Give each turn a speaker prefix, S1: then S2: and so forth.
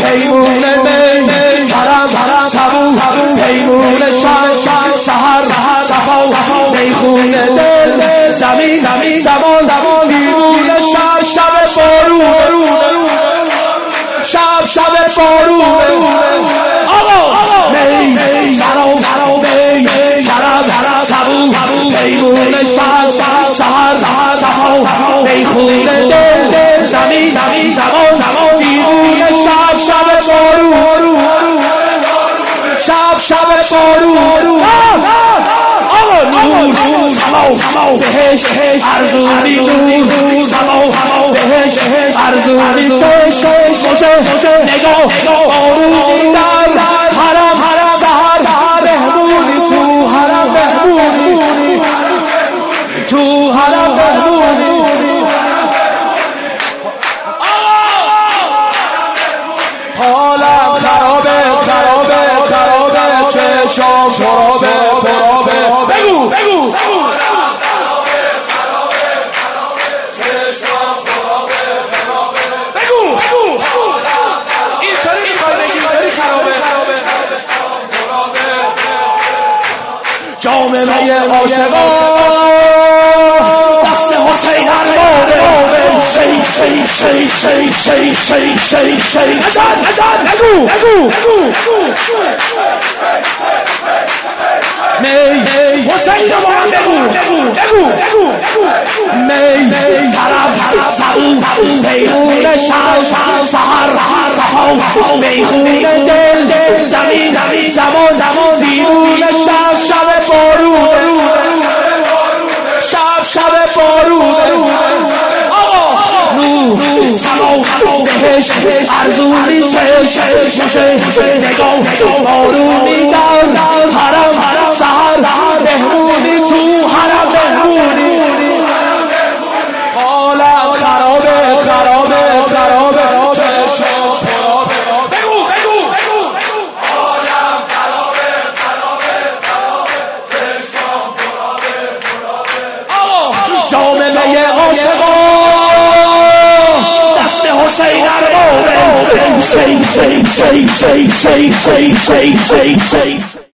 S1: پیمون می کرم سبو پیمون سحر صفا میخونه دل زمین زمان دیوونه شب بارون شب بارون آقا می کرم سبو پیمون سحر صفا میخونه دل زمین زمان دیوونه شب بارون شب بارون آقا نور سما بهش ارزونی نور سما بهش ارزونی چشم نگاه بارونی در حرم سحر بهبونی تو حرم بهبونی تو حرم بهبونی حالم خرابه چشام پرابه بگو چشام پرابه بگو اینطوری میخوای بگی اینطوری خرابه جامعه عاشقان دست حسین اربابه نگو می حسین رو با هم بگو می طرف سبو پیمون سحر صفا میخونه دل زمین زمان دیوونه شب بارون شب بارون آقا نور سما بهش ارزونی چشم نگاه بارونی در حرم سحر بهبونی تو حرم بهبونی حالم خرابه چشم پرابه بگو حالم خرابه چشم پرابه آقا جامعه عاشقان دست حسین اربابه